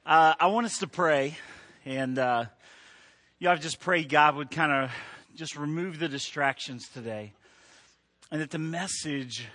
I want us to pray, and I've just prayed God would kind of just remove the distractions today, and that the message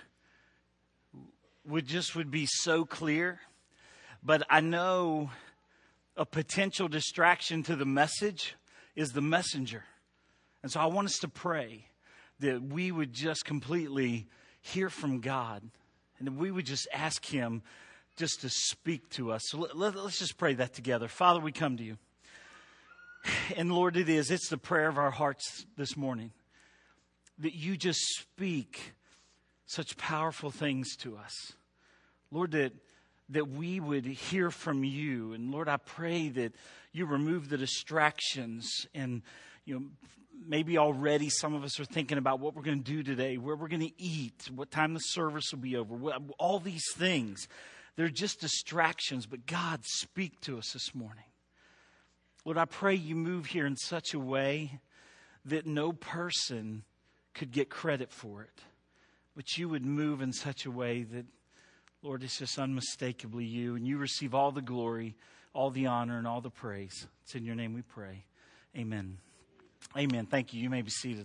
would be so clear. But I know a potential distraction to the message is the messenger, and so I want us to pray that we would just completely hear from God, and that we would just ask Him just to speak to us. So let's just pray that together. Father, we come to you. And Lord, it's the prayer of our hearts this morning that you just speak such powerful things to us. Lord, that we would hear from you. And Lord, I pray that you remove the distractions. And, maybe already some of us are thinking about what we're going to do today, where we're going to eat, what time the service will be over, all these things. They're just distractions, but God, speak to us this morning. Lord, I pray you move here in such a way that no person could get credit for it, but you would move in such a way that, Lord, it's just unmistakably you, and you receive all the glory, all the honor, and all the praise. It's in your name we pray. Amen. Amen. Thank you. You may be seated.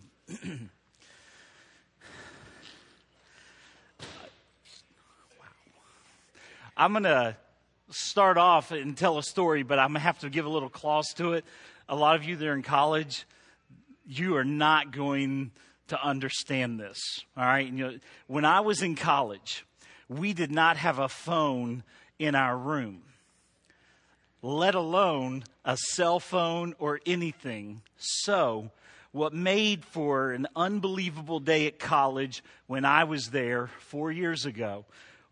I'm going to start off and tell a story, but I'm going to have to give a little clause to it. A lot of you that are in college, you are not going to understand this, all right? When I was in college, we did not have a phone in our room, let alone a cell phone or anything. So what made for an unbelievable day at college when I was there 4 years ago,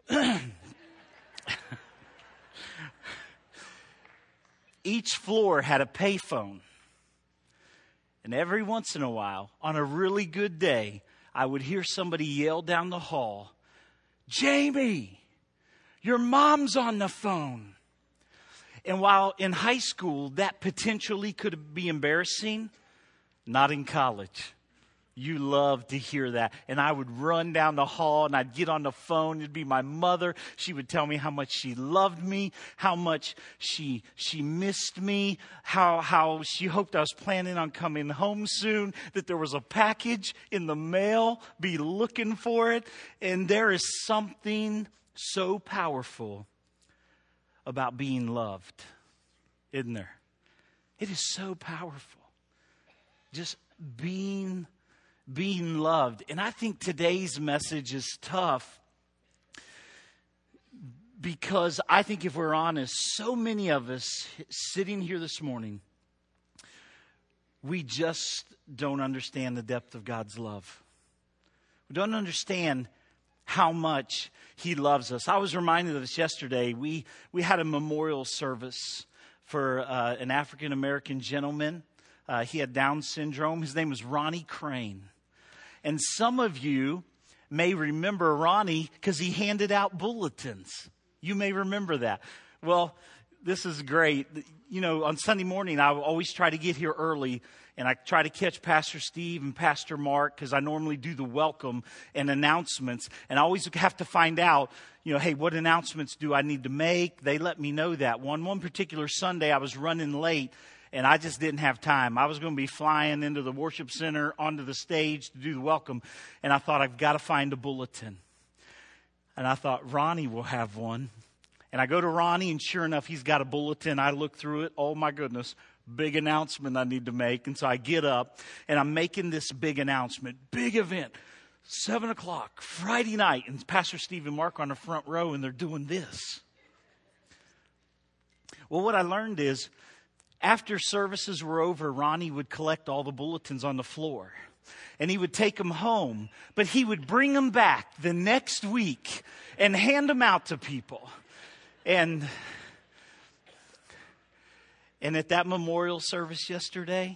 each floor had a payphone. And every once in a while, on a really good day, I would hear somebody yell down the hall, "Jamie, your mom's on the phone." And while in high school that potentially could be embarrassing, not in college. You love to hear that. And I would run down the hall and I'd get on the phone. It'd be my mother. She would tell me how much she loved me, how much she missed me, how she hoped I was planning on coming home soon, that there was a package in the mail, be looking for it. And there is something so powerful about being loved, isn't there? It is so powerful. Just being loved. And I think today's message is tough because I think if we're honest, so many of us sitting here this morning, we just don't understand the depth of God's love. We don't understand how much He loves us. I was reminded of this yesterday. We had a memorial service for an African-American gentleman. He had Down syndrome. His name was Ronnie Crane. And some of you may remember Ronnie because he handed out bulletins. You may remember that. Well, this is great. On Sunday morning, I always try to get here early, and I try to catch Pastor Steve and Pastor Mark because I normally do the welcome and announcements. And I always have to find out, hey, what announcements do I need to make? They let me know that. One particular Sunday, I was running late. And I just didn't have time. I was going to be flying into the worship center onto the stage to do the welcome. And I thought, I've got to find a bulletin. And I thought, Ronnie will have one. And I go to Ronnie, and sure enough, he's got a bulletin. I look through it. Oh, my goodness. Big announcement I need to make. And so I get up, and I'm making this big announcement. Big event. 7 o'clock, Friday night. And Pastor Steve and Mark on the front row, and they're doing this. Well, what I learned is, after services were over, Ronnie would collect all the bulletins on the floor. And he would take them home. But he would bring them back the next week and hand them out to people. And at that memorial service yesterday,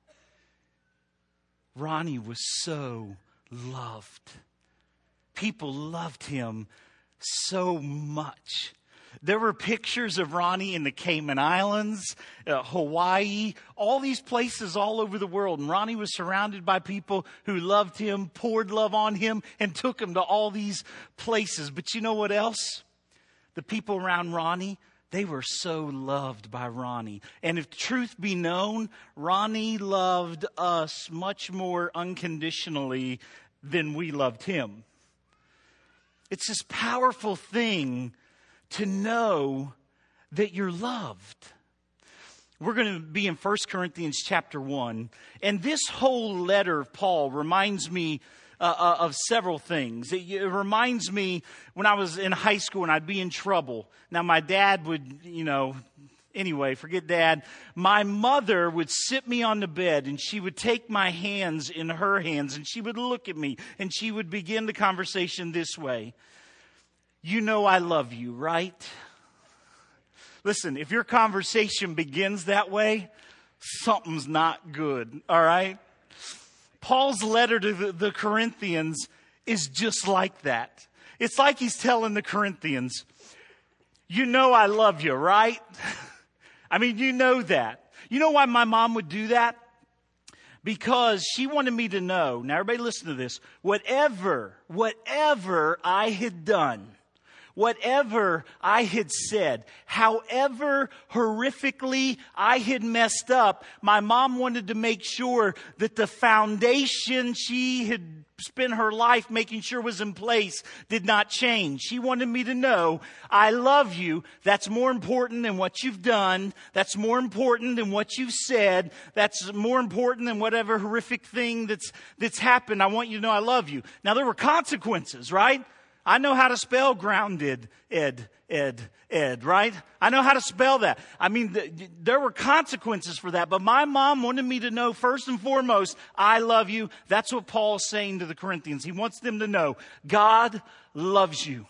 Ronnie was so loved. People loved him so much. There were pictures of Ronnie in the Cayman Islands, Hawaii, all these places all over the world. And Ronnie was surrounded by people who loved him, poured love on him, and took him to all these places. But you know what else? The people around Ronnie, They were so loved by Ronnie. And if truth be known, Ronnie loved us much more unconditionally than we loved him. It's this powerful thing to know that you're loved. We're going to be in 1 Corinthians chapter 1. And this whole letter of Paul reminds me of several things. It reminds me when I was in high school and I'd be in trouble. Now, my dad would, anyway, forget dad. My mother would sit me on the bed and she would take my hands in her hands and she would look at me and she would begin the conversation this way. You know I love you, right? Listen, if your conversation begins that way, something's not good, all right? Paul's letter to the Corinthians is just like that. It's like he's telling the Corinthians, you know I love you, right? I mean, you know that. You know why my mom would do that? Because she wanted me to know, now everybody listen to this, whatever I had done, whatever I had said, however horrifically I had messed up, my mom wanted to make sure that the foundation she had spent her life making sure was in place did not change. She wanted me to know, I love you. That's more important than what you've done. That's more important than what you've said. That's more important than whatever horrific thing that's happened. I want you to know I love you. Now, there were consequences, right? I know how to spell grounded, Ed, right? I know how to spell that. I mean, there were consequences for that. But my mom wanted me to know, first and foremost, I love you. That's what Paul's saying to the Corinthians. He wants them to know, God loves you.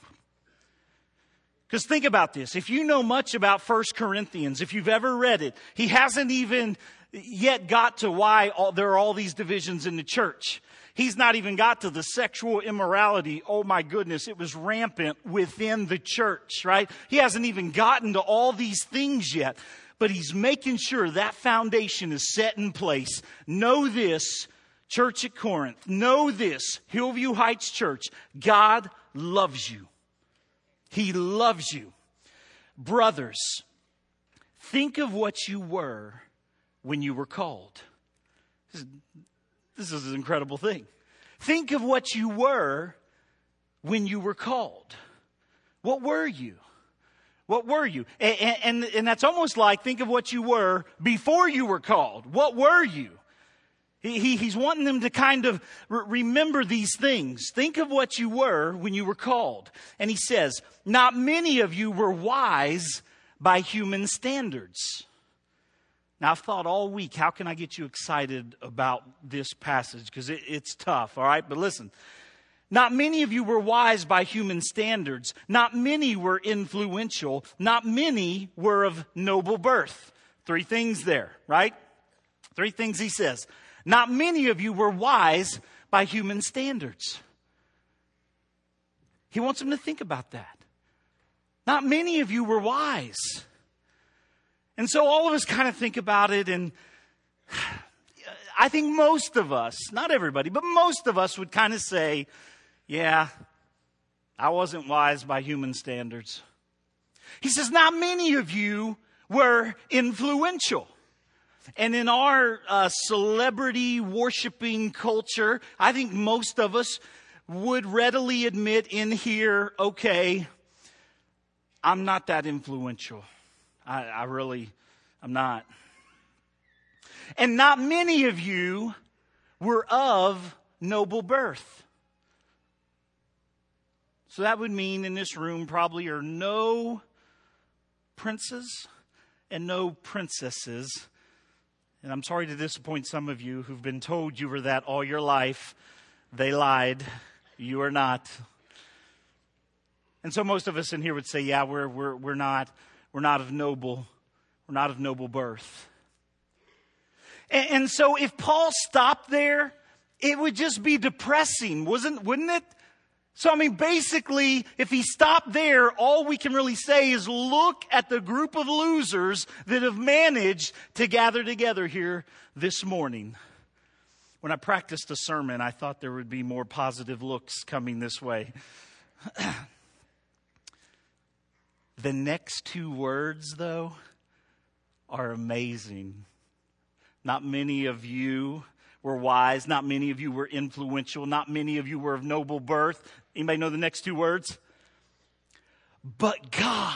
Because think about this. If you know much about 1 Corinthians, if you've ever read it, he hasn't even yet got to why there are all these divisions in the church. He's not even got to the sexual immorality. Oh my goodness, it was rampant within the church, right? He hasn't even gotten to all these things yet, but he's making sure that foundation is set in place. Know this, Church at Corinth. Know this, Hillview Heights Church. God loves you. He loves you. Brothers, think of what you were when you were called. This is an incredible thing. Think of what you were when you were called. What were you? What were you? And that's almost like think of what you were before you were called. What were you? He's wanting them to kind of remember these things. Think of what you were when you were called. And he says, not many of you were wise by human standards. Now, I've thought all week, how can I get you excited about this passage? Because it's tough, all right? But listen, not many of you were wise by human standards. Not many were influential. Not many were of noble birth. 3 things there, right? 3 things he says. Not many of you were wise by human standards. He wants them to think about that. Not many of you were wise. And so all of us kind of think about it, and I think most of us, not everybody, but most of us would kind of say, yeah, I wasn't wise by human standards. He says, not many of you were influential. And in our celebrity worshiping culture, I think most of us would readily admit in here, okay, I'm not that influential. I'm not. And not many of you were of noble birth. So that would mean in this room probably are no princes and no princesses. And I'm sorry to disappoint some of you who've been told you were that all your life. They lied. You are not. And so most of us in here would say, yeah, we're not of noble birth. And so if Paul stopped there, it would just be depressing, wouldn't it? So I mean, basically, if he stopped there, all we can really say is look at the group of losers that have managed to gather together here this morning. When I practiced a sermon, I thought there would be more positive looks coming this way. The next two words, though, are amazing. Not many of you were wise. Not many of you were influential. Not many of you were of noble birth. Anybody know the next two words? But God.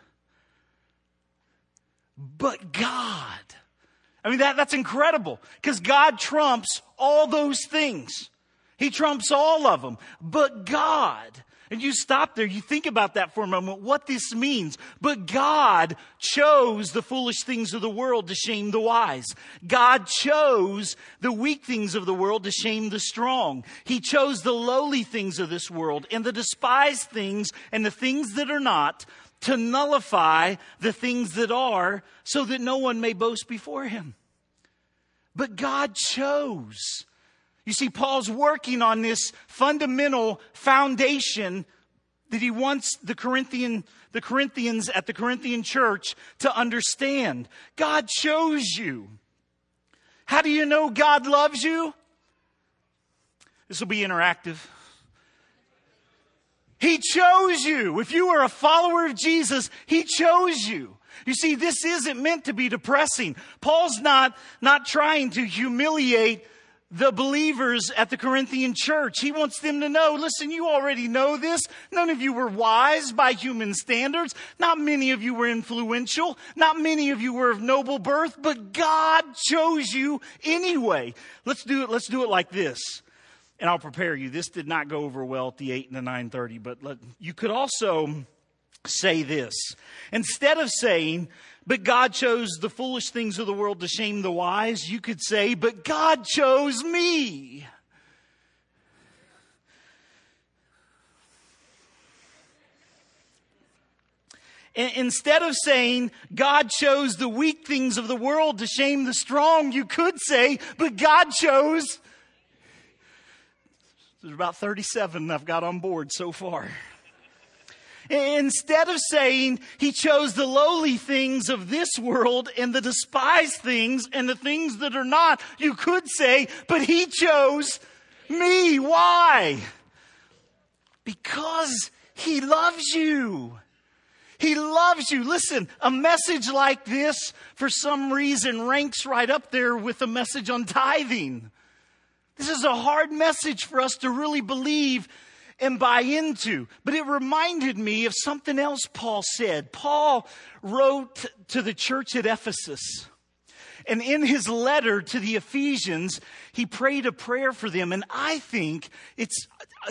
But God. I mean, that's incredible, because God trumps all those things. He trumps all of them. But God. And you stop there, you think about that for a moment, what this means. But God chose the foolish things of the world to shame the wise. God chose the weak things of the world to shame the strong. He chose the lowly things of this world and the despised things and the things that are not to nullify the things that are, so that no one may boast before him. But God chose. You see, Paul's working on this fundamental foundation that he wants the Corinthians at the Corinthian church to understand. God chose you. How do you know God loves you? This will be interactive. He chose you. If you are a follower of Jesus, He chose you. You see, this isn't meant to be depressing. Paul's not trying to humiliate the believers at the Corinthian church. He wants them to know, listen, you already know this. None of you were wise by human standards. Not many of you were influential. Not many of you were of noble birth, but God chose you anyway. Let's do it like this. And I'll prepare you. This did not go over well at the 8 and the 9:30, but you could also say this. Instead of saying, but God chose the foolish things of the world to shame the wise, you could say, but God chose me. Instead of saying, God chose the weak things of the world to shame the strong, you could say, but God chose... There's about 37 I've got on board so far. Instead of saying He chose the lowly things of this world and the despised things and the things that are not, you could say, but He chose me. Why? Because He loves you. He loves you. Listen, a message like this, for some reason, ranks right up there with a message on tithing. This is a hard message for us to really believe and buy into. But it reminded me of something else Paul said. Paul wrote to the church at Ephesus. And in his letter to the Ephesians, he prayed a prayer for them. And I think it's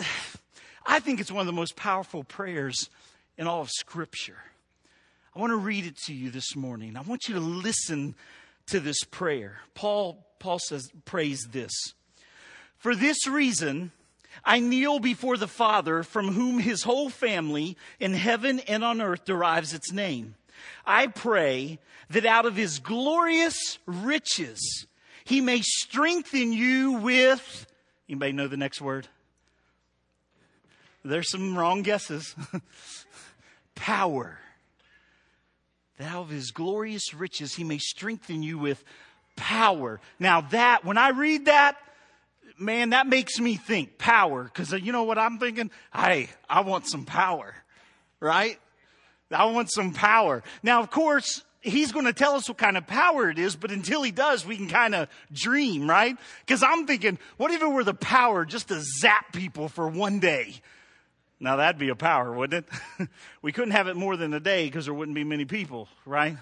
one of the most powerful prayers in all of Scripture. I want to read it to you this morning. I want you to listen to this prayer. Paul prays this. For this reason, I kneel before the Father, from whom His whole family in heaven and on earth derives its name. I pray that out of His glorious riches, He may strengthen you with... Anybody know the next word? There's some wrong guesses. Power. That out of His glorious riches, He may strengthen you with power. Now that, when I read that, man, that makes me think power, because you know what I'm thinking? Hey, I want some power, right? I want some power. Now, of course, He's going to tell us what kind of power it is, but until He does, we can kind of dream, right? Because I'm thinking, what if it were the power just to zap people for one day? Now, that'd be a power, wouldn't it? We couldn't have it more than a day because there wouldn't be many people, right?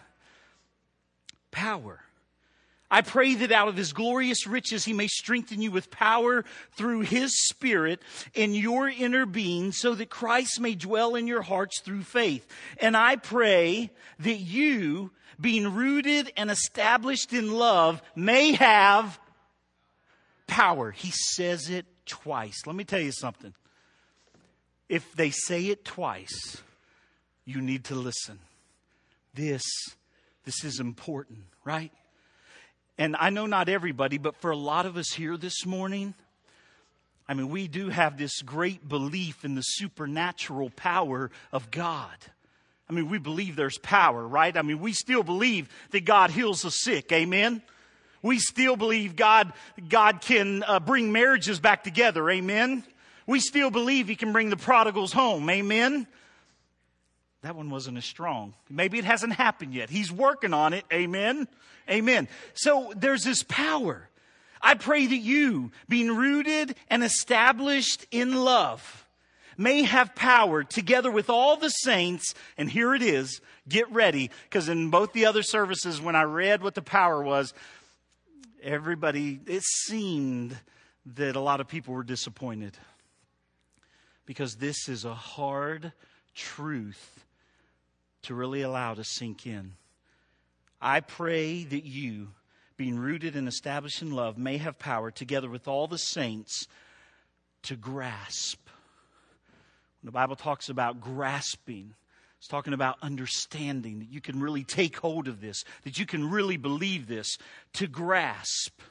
Power. I pray that out of His glorious riches He may strengthen you with power through His Spirit in your inner being, so that Christ may dwell in your hearts through faith. And I pray that you, being rooted and established in love, may have power. He says it twice. Let me tell you something. If they say it twice, you need to listen. This is important, right? And I know not everybody, but for a lot of us here this morning, I mean, we do have this great belief in the supernatural power of God. I mean, we believe there's power, right? I mean, we still believe that God heals the sick. Amen? We still believe God can bring marriages back together. Amen? We still believe He can bring the prodigals home. Amen? That one wasn't as strong. Maybe it hasn't happened yet. He's working on it. Amen. Amen. So there's this power. I pray that you, being rooted and established in love, may have power together with all the saints. And here it is. Get ready. Because in both the other services, when I read what the power was, it seemed that a lot of people were disappointed. Because this is a hard truth to really allow to sink in. I pray that you, being rooted and established in love, may have power together with all the saints to grasp. When the Bible talks about grasping, it's talking about understanding, that you can really take hold of this, that you can really believe this, to grasp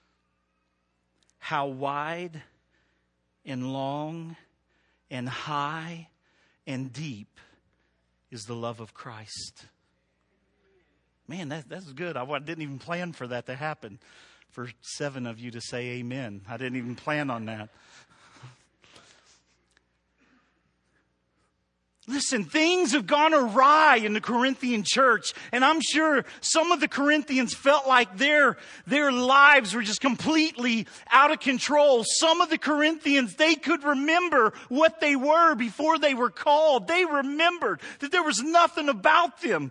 how wide and long and high and deep is the love of Christ. Man, that's good. I didn't even plan for that to happen. For 7 of you to say amen. I didn't even plan on that. Listen, things have gone awry in the Corinthian church. And I'm sure some of the Corinthians felt like their lives were just completely out of control. Some of the Corinthians, they could remember what they were before they were called. They remembered that there was nothing about them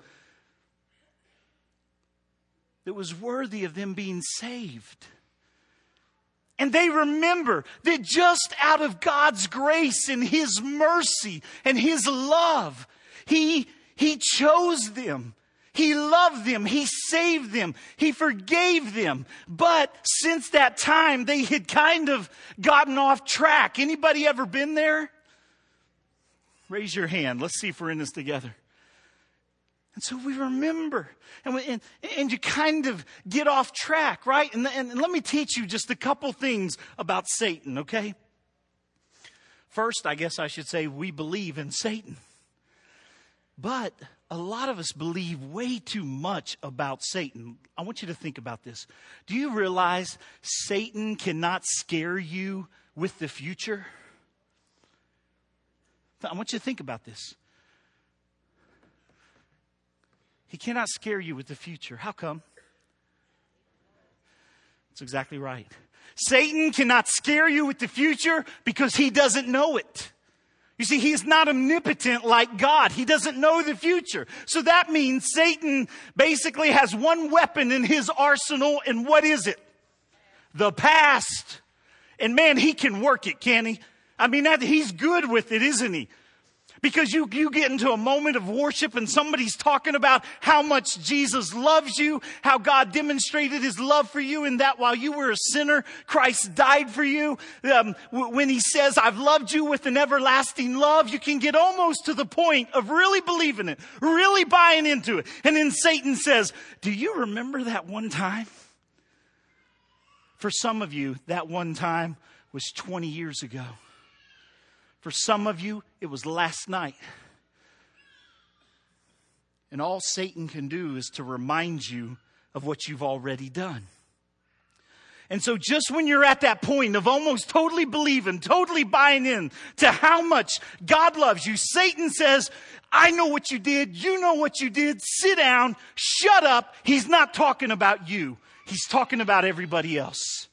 that was worthy of them being saved. And they remember that just out of God's grace and His mercy and His love, He chose them. He loved them. He saved them. He forgave them. But since that time, they had kind of gotten off track. Anybody ever been there? Raise your hand. Let's see if we're in this together. And so we remember, and you kind of get off track, right? And let me teach you just a couple things about Satan, okay? First, I guess I should say we believe in Satan. But a lot of us believe way too much about Satan. I want you to think about this. Do you realize Satan cannot scare you with the future? I want you to think about this. He cannot scare you with the future. How come? That's exactly right. Satan cannot scare you with the future because he doesn't know it. You see, he is not omnipotent like God. He doesn't know the future. So that means Satan basically has one weapon in his arsenal. And what is it? The past. And man, he can work it, can he? I mean, he's good with it, isn't he? Because you get into a moment of worship and somebody's talking about how much Jesus loves you, how God demonstrated His love for you, and that while you were a sinner, Christ died for you. When He says, I've loved you with an everlasting love, you can get almost to the point of really believing it, really buying into it. And then Satan says, do you remember that one time? For some of you, that one time was 20 years ago. For some of you, it was last night. And all Satan can do is to remind you of what you've already done. And so just when you're at that point of almost totally believing, totally buying in to how much God loves you, Satan says, I know what you did. You know what you did. Sit down. Shut up. He's not talking about you. He's talking about everybody else.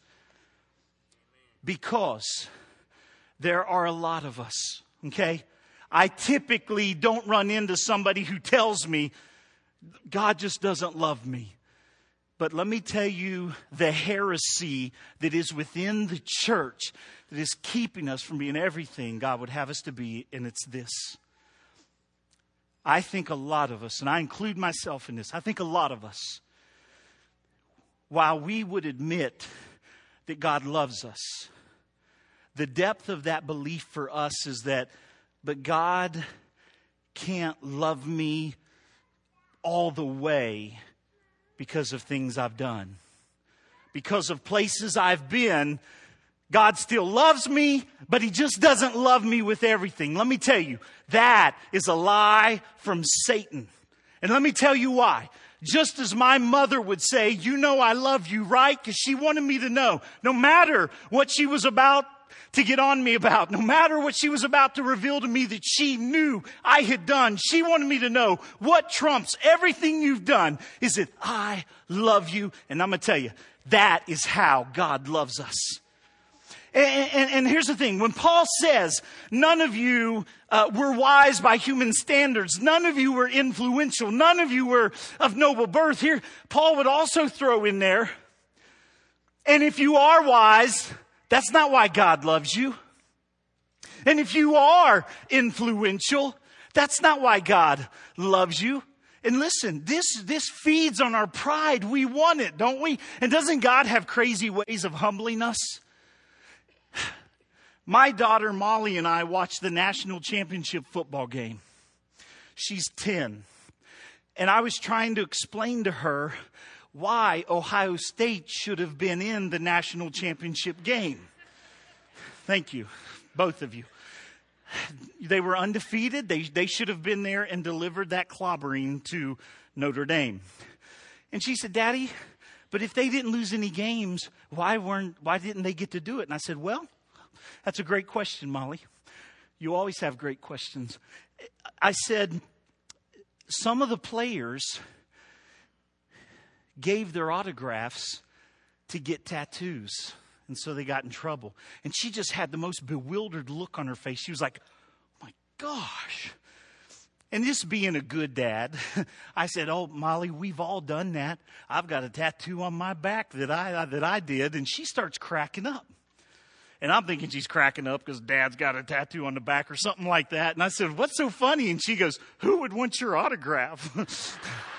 Because there are a lot of us, okay? I typically don't run into somebody who tells me, God just doesn't love me. But let me tell you the heresy that is within the church that is keeping us from being everything God would have us to be, and it's this. I think a lot of us, and I include myself in this, I think a lot of us, while we would admit that God loves us, the depth of that belief for us is that, but God can't love me all the way because of things I've done. Because of places I've been, God still loves me, but He just doesn't love me with everything. Let me tell you, that is a lie from Satan. And let me tell you why. Just as my mother would say, you know I love you, right? Because she wanted me to know, no matter what she was about to get on me about, no matter what she was about to reveal to me that she knew I had done, she wanted me to know what trumps everything you've done is that I love you. And I'm going to tell you, that is how God loves us. And here's the thing. When Paul says, none of you were wise by human standards, none of you were influential, none of you were of noble birth, here Paul would also throw in there, and if you are wise, that's not why God loves you. And if you are influential, that's not why God loves you. And listen, this feeds on our pride. We want it, don't we? And doesn't God have crazy ways of humbling us? My daughter Molly and I watched the national championship football game. She's 10. And I was trying to explain to her why Ohio State should have been in the national championship game. Thank you, both of you. They were undefeated. They should have been there and delivered that clobbering to Notre Dame. And she said, Daddy, but if they didn't lose any games, why didn't they get to do it? And I said, well, that's a great question, Molly. You always have great questions. I said, some of the players gave their autographs to get tattoos. And so they got in trouble. And she just had the most bewildered look on her face. She was like, oh my gosh. And just being a good dad, I said, oh, Molly, we've all done that. I've got a tattoo on my back that I did. And she starts cracking up. And I'm thinking she's cracking up because Dad's got a tattoo on the back or something like that. And I said, what's so funny? And she goes, who would want your autograph?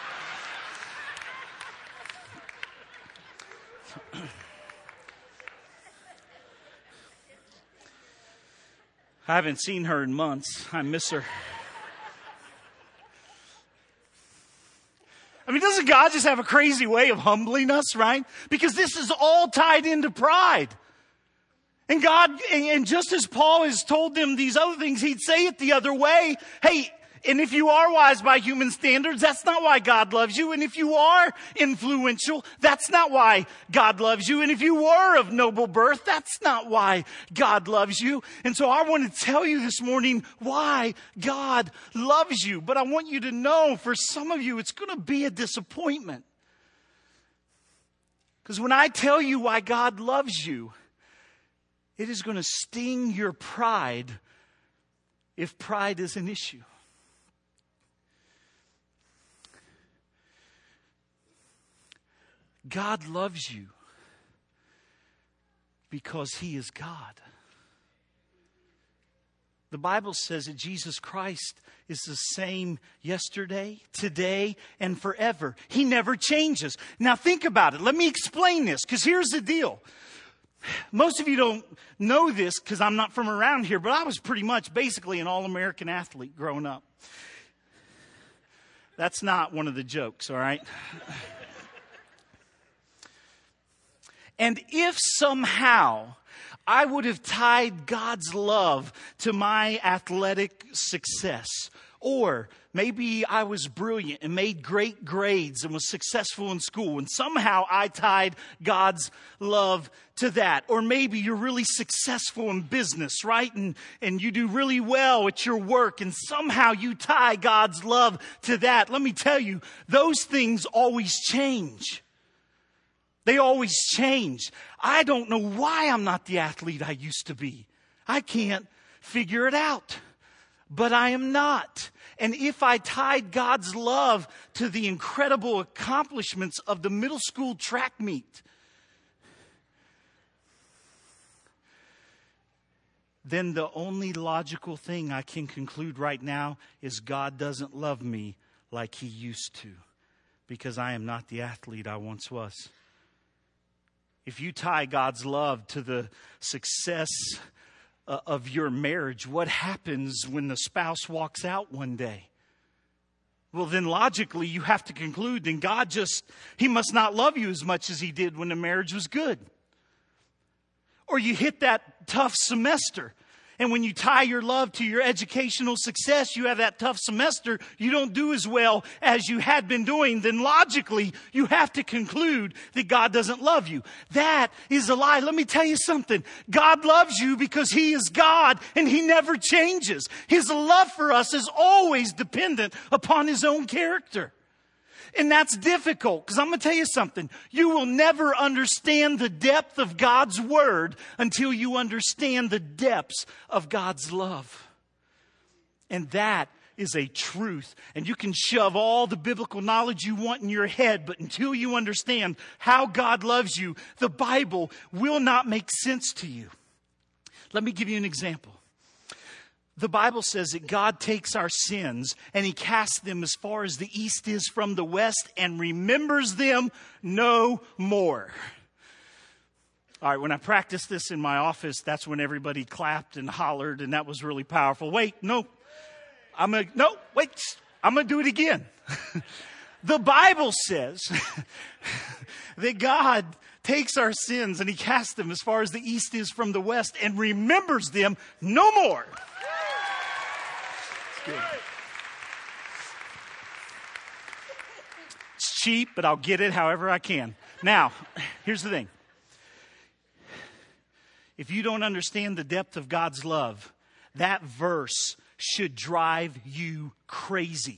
I haven't seen her in months. I miss her. I mean, doesn't God just have a crazy way of humbling us, right? Because this is all tied into pride. And God, and just as Paul has told them these other things, he'd say it the other way. Hey, and if you are wise by human standards, that's not why God loves you. And if you are influential, that's not why God loves you. And if you were of noble birth, that's not why God loves you. And so I want to tell you this morning why God loves you. But I want you to know, for some of you, it's going to be a disappointment. Because when I tell you why God loves you, it is going to sting your pride if pride is an issue. God loves you because He is God. The Bible says that Jesus Christ is the same yesterday, today, and forever. He never changes. Now think about it. Let me explain this, because here's the deal. Most of you don't know this because I'm not from around here, but I was pretty much basically an all-American athlete growing up. That's not one of the jokes, all right? And if somehow I would have tied God's love to my athletic success, or maybe I was brilliant and made great grades and was successful in school, and somehow I tied God's love to that. Or maybe you're really successful in business, right? And you do really well at your work, and somehow you tie God's love to that. Let me tell you, those things always change. They always change. I don't know why I'm not the athlete I used to be. I can't figure it out. But I am not. And if I tied God's love to the incredible accomplishments of the middle school track meet, then the only logical thing I can conclude right now is God doesn't love me like He used to, because I am not the athlete I once was. If you tie God's love to the success of your marriage, what happens when the spouse walks out one day? Well, then logically you have to conclude, then God He must not love you as much as He did when the marriage was good. Or you hit that tough semester And when you tie your love to your educational success, you have that tough semester, you don't do as well as you had been doing, then logically you have to conclude that God doesn't love you. That is a lie. Let me tell you something. God loves you because He is God and He never changes. His love for us is always dependent upon His own character. And that's difficult, because I'm going to tell you something. You will never understand the depth of God's Word until you understand the depths of God's love. And that is a truth. And you can shove all the biblical knowledge you want in your head, but until you understand how God loves you, the Bible will not make sense to you. Let me give you an example. The Bible says that God takes our sins and He casts them as far as the east is from the west and remembers them no more. All right, when I practiced this in my office, that's when everybody clapped and hollered, and that was really powerful. I'm going to do it again. The Bible says that God takes our sins and He casts them as far as the east is from the west and remembers them no more. Good. It's cheap, but I'll get it however I can. Now, here's the thing. If you don't understand the depth of God's love, that verse should drive you crazy.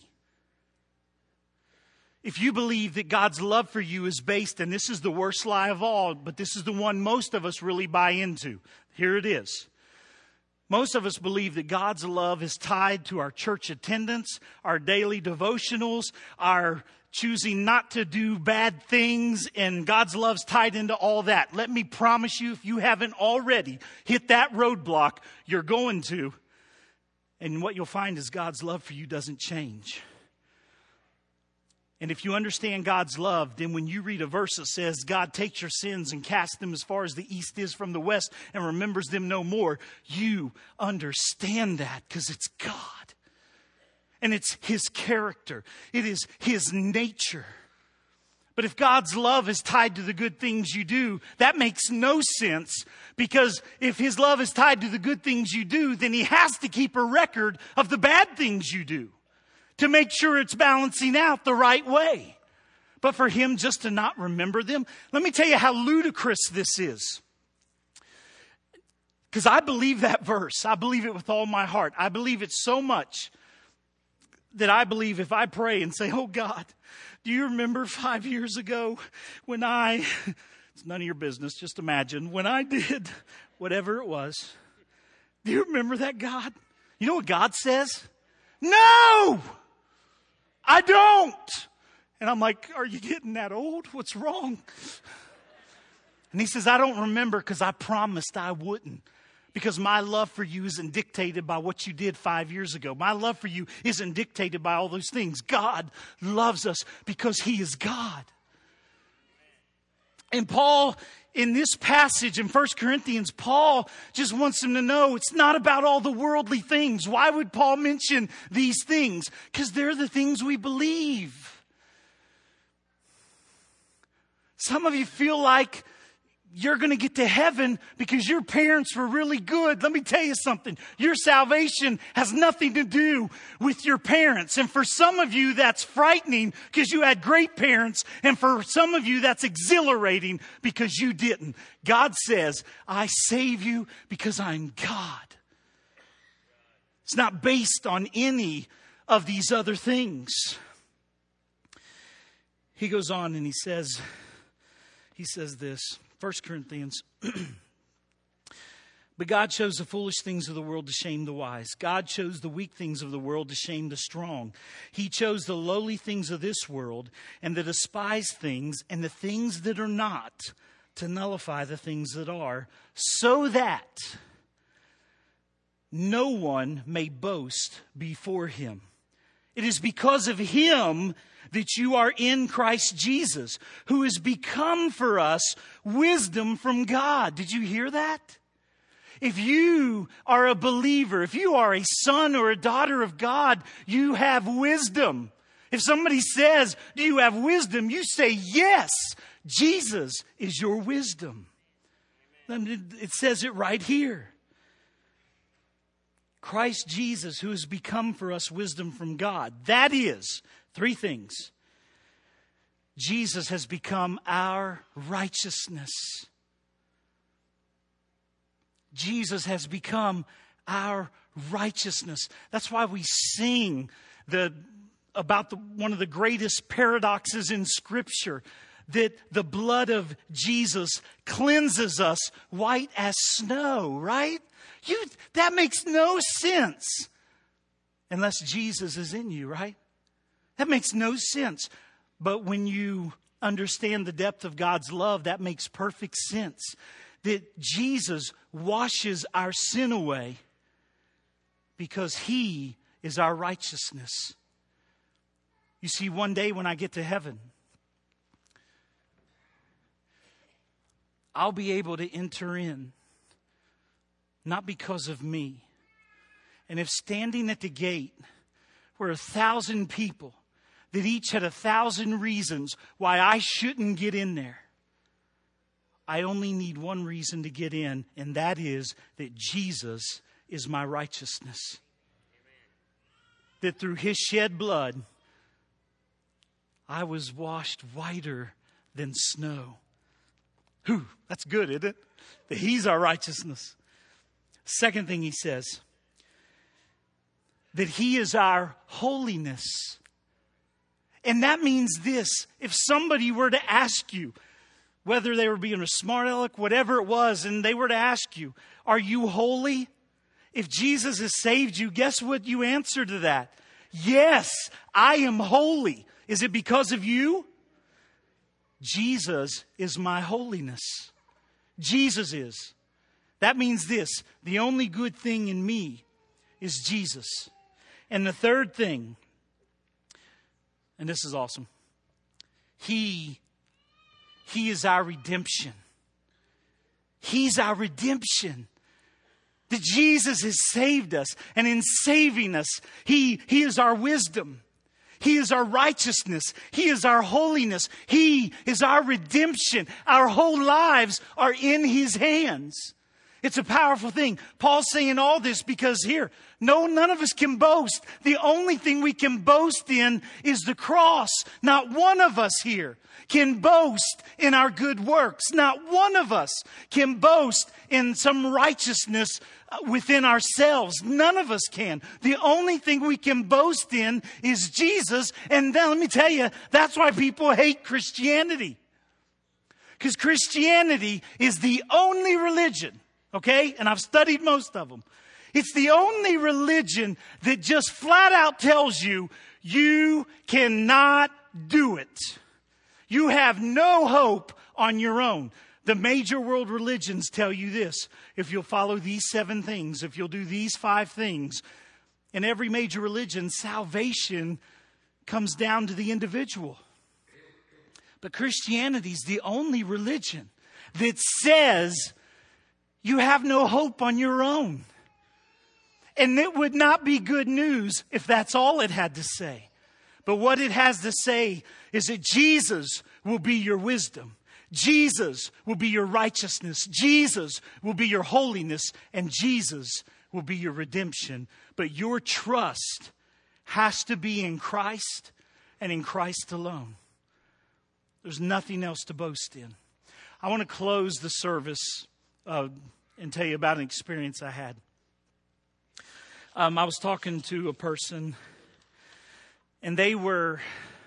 If you believe that God's love for you is based, and this is the worst lie of all, but this is the one most of us really buy into. Here it is. Most of us believe that God's love is tied to our church attendance, our daily devotionals, our choosing not to do bad things, and God's love's tied into all that. Let me promise you, if you haven't already hit that roadblock, you're going to. And what you'll find is God's love for you doesn't change. And if you understand God's love, then when you read a verse that says God takes your sins and casts them as far as the east is from the west and remembers them no more, you understand that because it's God. And it's His character. It is His nature. But if God's love is tied to the good things you do, that makes no sense, because if His love is tied to the good things you do, then He has to keep a record of the bad things you do to make sure it's balancing out the right way. But for Him just to not remember them, let me tell you how ludicrous this is. Because I believe that verse. I believe it with all my heart. I believe it so much that I believe if I pray and say, oh God, do you remember 5 years ago when it's none of your business, just imagine, when I did whatever it was. Do you remember that, God? You know what God says? No! I don't. And I'm like, are you getting that old? What's wrong? And He says, I don't remember because I promised I wouldn't. Because my love for you isn't dictated by what you did 5 years ago. My love for you isn't dictated by all those things. God loves us because He is God. And Paul, in this passage in 1 Corinthians, Paul just wants them to know it's not about all the worldly things. Why would Paul mention these things? Because they're the things we believe. Some of you feel like you're going to get to heaven because your parents were really good. Let me tell you something. Your salvation has nothing to do with your parents. And for some of you, that's frightening because you had great parents. And for some of you, that's exhilarating because you didn't. God says, I save you because I'm God. It's not based on any of these other things. He goes on and he says this. 1 Corinthians. But God chose the foolish things of the world to shame the wise. God chose the weak things of the world to shame the strong. He chose the lowly things of this world and the despised things and the things that are not to nullify the things that are, so that no one may boast before Him. It is because of Him that you are in Christ Jesus, who has become for us wisdom from God. Did you hear that? If you are a believer, if you are a son or a daughter of God, you have wisdom. If somebody says, do you have wisdom? You say, yes, Jesus is your wisdom. It says it right here. Christ Jesus, who has become for us wisdom from God. That is, three things. Jesus has become our righteousness. Jesus has become our righteousness. That's why we sing about one of the greatest paradoxes in Scripture, that the blood of Jesus cleanses us white as snow, right? That makes no sense unless Jesus is in you, right? That makes no sense. But when you understand the depth of God's love, that makes perfect sense. That Jesus washes our sin away because He is our righteousness. You see, one day when I get to heaven, I'll be able to enter in, not because of me. And if standing at the gate were 1,000 people that each had 1,000 reasons why I shouldn't get in there, I only need one reason to get in, and that is that Jesus is my righteousness. That through His shed blood, I was washed whiter than snow. Whew, that's good, isn't it? That He's our righteousness. Second thing He says, that He is our holiness. And that means this: if somebody were to ask you, whether they were being a smart aleck, whatever it was, and they were to ask you, are you holy? If Jesus has saved you, guess what you answer to that? Yes, I am holy. Is it because of you? Jesus is my holiness. Jesus is. That means this: the only good thing in me is Jesus. And the third thing, and this is awesome, He is our redemption. He's our redemption. That Jesus has saved us. And in saving us, He is our wisdom. He is our righteousness. He is our holiness. He is our redemption. Our whole lives are in His hands. It's a powerful thing. Paul's saying all this because here, none of us can boast. The only thing we can boast in is the cross. Not one of us here can boast in our good works. Not one of us can boast in some righteousness within ourselves. None of us can. The only thing we can boast in is Jesus. And then let me tell you, that's why people hate Christianity. Because Christianity is the only religion, okay? And I've studied most of them. It's the only religion that just flat out tells you, you cannot do it. You have no hope on your own. The major world religions tell you this: if you'll follow these 7 things, if you'll do these 5 things, in every major religion, salvation comes down to the individual. But Christianity is the only religion that says you have no hope on your own. And it would not be good news if that's all it had to say. But what it has to say is that Jesus will be your wisdom. Jesus will be your righteousness. Jesus will be your holiness. And Jesus will be your redemption. But your trust has to be in Christ and in Christ alone. There's nothing else to boast in. I want to close the service and tell you about an experience I had. I was talking to a person, and they were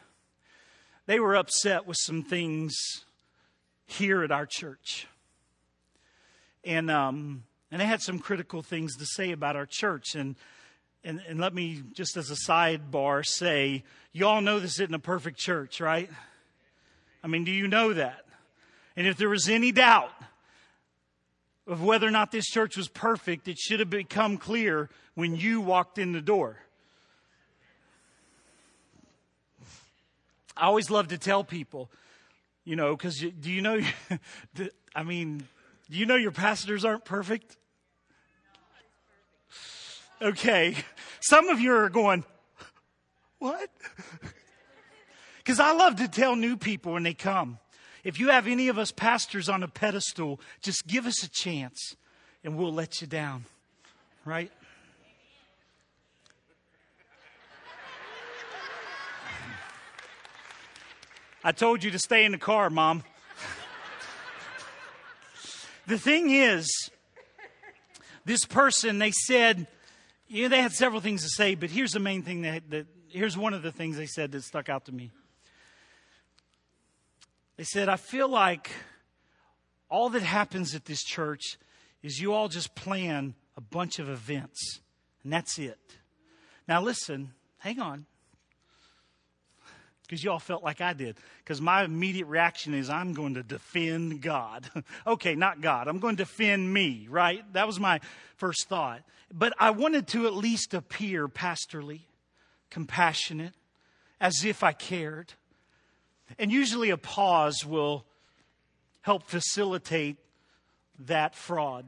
upset with some things here at our church. And they had some critical things to say about our church. And let me, just as a sidebar, say, you all know this isn't a perfect church, right? I mean, do you know that? And if there was any doubt of whether or not this church was perfect, it should have become clear when you walked in the door. I always love to tell people, because do you know your pastors aren't perfect? Okay. Some of you are going, what? Because I love to tell new people when they come, if you have any of us pastors on a pedestal, just give us a chance and we'll let you down. Right? I told you to stay in the car, Mom. The thing is, this person, they said, they had several things to say, but here's the main thing here's one of the things they said that stuck out to me. They said, I feel like all that happens at this church is you all just plan a bunch of events, and that's it. Now listen, hang on. Because you all felt like I did. Because my immediate reaction is I'm going to defend God. Okay, not God. I'm going to defend me, right? That was my first thought. But I wanted to at least appear pastorly, compassionate, as if I cared. And usually a pause will help facilitate that fraud.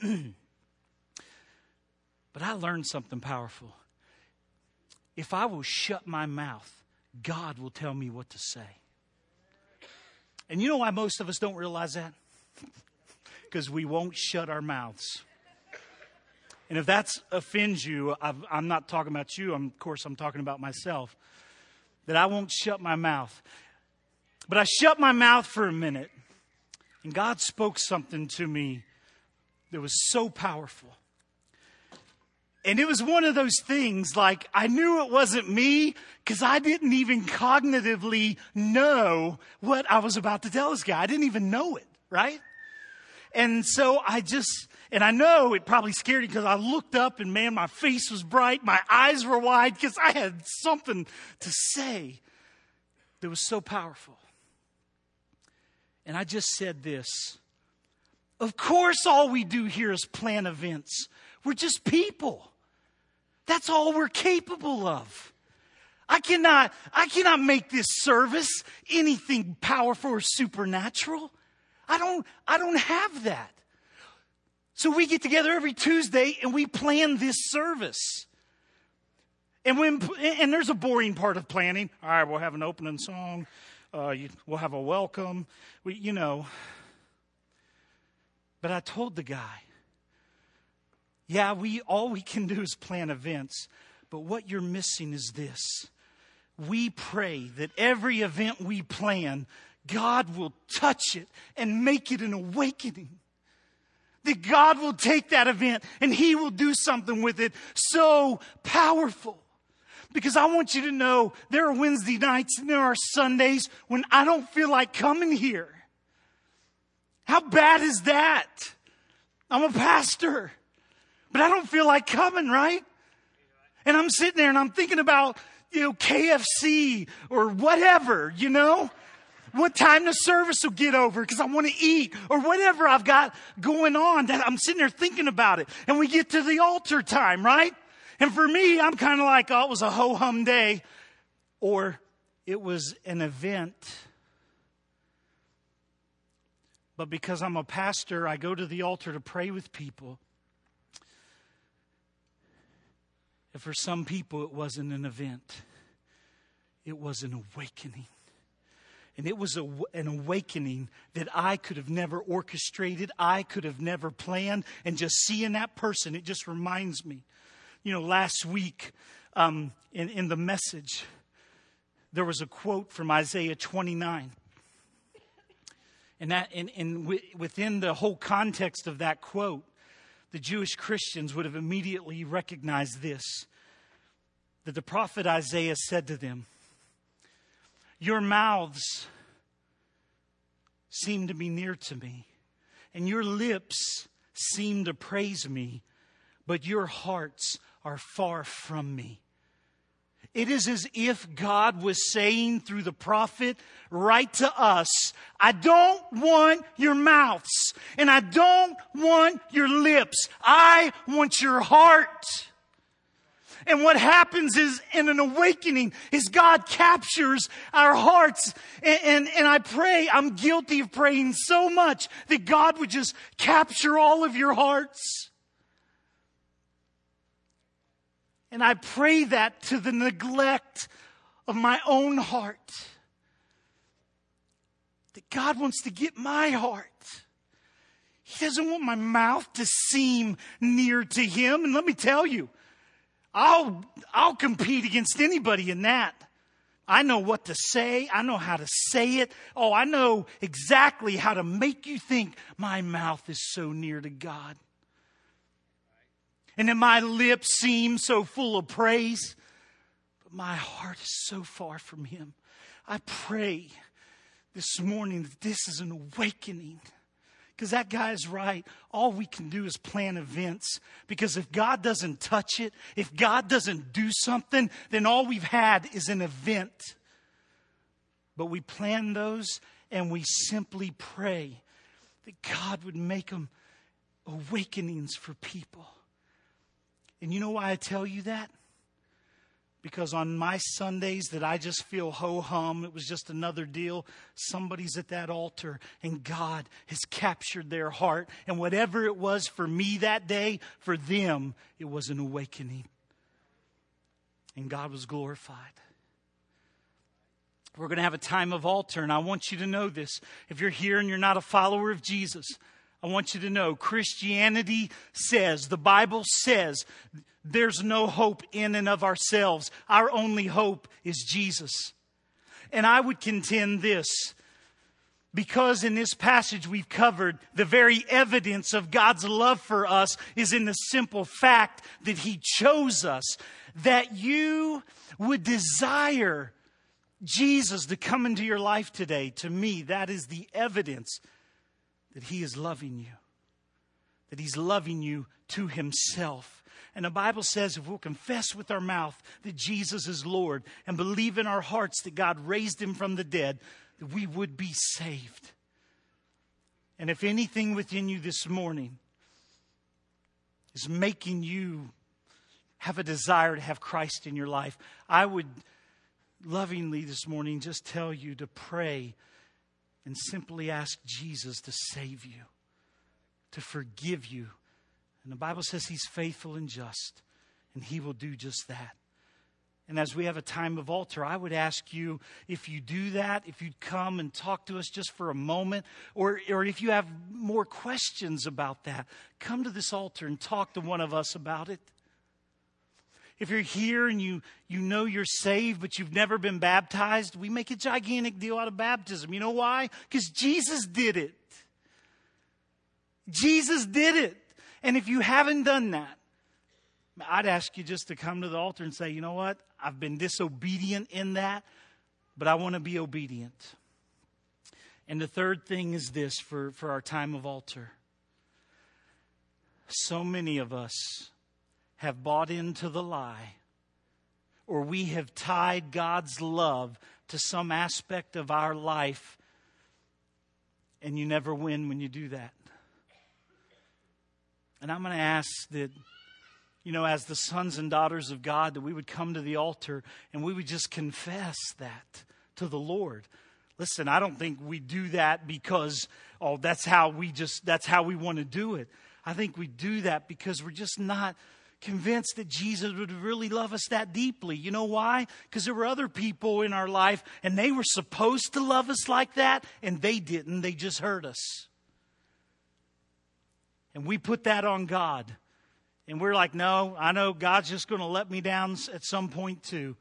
But I learned something powerful. If I will shut my mouth, God will tell me what to say. And you know why most of us don't realize that? Because we won't shut our mouths. And if that offends you, I'm not talking about you. Of course, I'm talking about myself. That I won't shut my mouth. But I shut my mouth for a minute. And God spoke something to me that was so powerful. And it was one of those things, like, I knew it wasn't me because I didn't even cognitively know what I was about to tell this guy. I didn't even know it, right? And so I know it probably scared him because I looked up and, man, my face was bright. My eyes were wide because I had something to say that was so powerful. And I just said this. Of course, all we do here is plan events. We're just people. That's all we're capable of. I cannot make this service anything powerful or supernatural. I don't have that. So we get together every Tuesday and we plan this service. And there's a boring part of planning. All right, we'll have an opening song. We'll have a welcome. But I told the guy, yeah, all we can do is plan events. But what you're missing is this. We pray that every event we plan, God will touch it and make it an awakening. That God will take that event and He will do something with it so powerful. Because I want you to know there are Wednesday nights and there are Sundays when I don't feel like coming here. How bad is that? I'm a pastor. But I don't feel like coming, right? And I'm sitting there and I'm thinking about, KFC or whatever, what time the service will get over because I want to eat or whatever I've got going on. That I'm sitting there thinking about it. And we get to the altar time, right? And for me, I'm kind of like, it was a ho-hum day or it was an event. But because I'm a pastor, I go to the altar to pray with people. And for some people, it wasn't an event. It was an awakening. And it was an awakening that I could have never orchestrated. I could have never planned. And just seeing that person, it just reminds me. Last week in the message, there was a quote from Isaiah 29. And within the whole context of that quote, the Jewish Christians would have immediately recognized this, that the prophet Isaiah said to them, your mouths seem to be near to me, and your lips seem to praise me, but your hearts are far from me. It is as if God was saying through the prophet right to us, I don't want your mouths and I don't want your lips. I want your heart. And what happens is in an awakening is God captures our hearts. And I pray, I'm guilty of praying so much that God would just capture all of your hearts. And I pray that to the neglect of my own heart. That God wants to get my heart. He doesn't want my mouth to seem near to Him. And let me tell you, I'll compete against anybody in that. I know what to say. I know how to say it. Oh, I know exactly how to make you think my mouth is so near to God. And that my lips seem so full of praise, but my heart is so far from Him. I pray this morning that this is an awakening. Because that guy is right. All we can do is plan events. Because if God doesn't touch it, if God doesn't do something, then all we've had is an event. But we plan those and we simply pray that God would make them awakenings for people. And you know why I tell you that? Because on my Sundays that I just feel ho-hum, it was just another deal, somebody's at that altar and God has captured their heart. And whatever it was for me that day, for them, it was an awakening. And God was glorified. We're going to have a time of altar, and I want you to know this. If you're here and you're not a follower of Jesus, I want you to know Christianity says, the Bible says, there's no hope in and of ourselves. Our only hope is Jesus. And I would contend this, because in this passage we've covered the very evidence of God's love for us is in the simple fact that He chose us, that you would desire Jesus to come into your life today. To me, that is the evidence that He is loving you, that He's loving you to Himself. And the Bible says if we'll confess with our mouth that Jesus is Lord and believe in our hearts that God raised Him from the dead, that we would be saved. And if anything within you this morning is making you have a desire to have Christ in your life, I would lovingly this morning just tell you to pray and simply ask Jesus to save you, to forgive you. And the Bible says He's faithful and just, and He will do just that. And as we have a time of altar, I would ask you, if you do that, if you'd come and talk to us just for a moment, or if you have more questions about that, come to this altar and talk to one of us about it. If you're here and you know you're saved, but you've never been baptized, we make a gigantic deal out of baptism. You know why? Because Jesus did it. Jesus did it. And if you haven't done that, I'd ask you just to come to the altar and say, you know what? I've been disobedient in that, but I want to be obedient. And the third thing is this for our time of altar. So many of us have bought into the lie, or we have tied God's love to some aspect of our life, and you never win when you do that. And I'm going to ask that, as the sons and daughters of God, that we would come to the altar and we would just confess that to the Lord. Listen, I don't think we do that because, that's how we want to do it. I think we do that because we're just not convinced that Jesus would really love us that deeply. You know why? Because there were other people in our life and they were supposed to love us like that, and they didn't. They just hurt us. And we put that on God. And we're like, no, I know God's just going to let me down at some point too.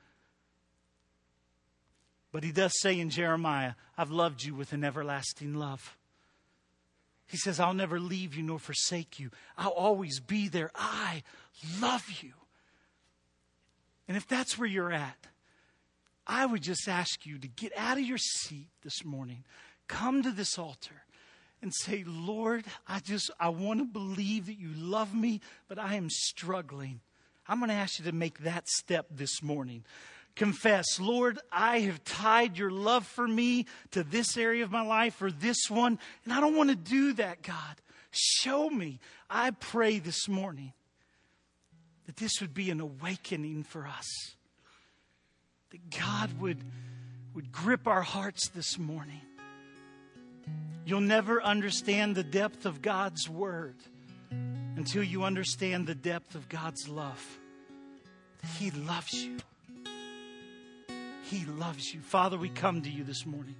But He does say in Jeremiah, I've loved you with an everlasting love. He says, I'll never leave you nor forsake you. I'll always be there. I love you. And if that's where you're at, I would just ask you to get out of your seat this morning. Come to this altar and say, Lord, I want to believe that you love me, but I am struggling. I'm going to ask you to make that step this morning. Confess, Lord, I have tied your love for me to this area of my life or this one, and I don't want to do that, God. Show me. I pray this morning that this would be an awakening for us. That God would grip our hearts this morning. You'll never understand the depth of God's word until you understand the depth of God's love. He loves you. He loves you. Father, we come to you this morning.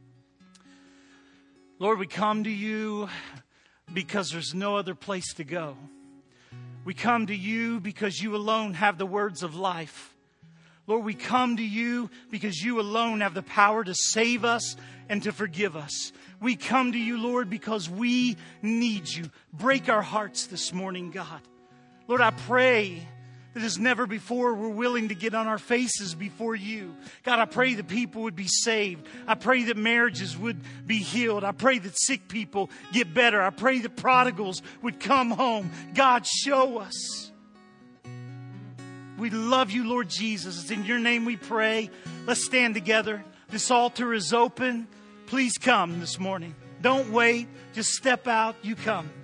Lord, we come to you because there's no other place to go. We come to you because you alone have the words of life. Lord, we come to you because you alone have the power to save us and to forgive us. We come to you, Lord, because we need you. Break our hearts this morning, God. Lord, I pray that as never before we're willing to get on our faces before you. God, I pray that people would be saved. I pray that marriages would be healed. I pray that sick people get better. I pray that prodigals would come home. God, show us. We love you, Lord Jesus. It's in your name we pray. Let's stand together. This altar is open. Please come this morning. Don't wait. Just step out. You come.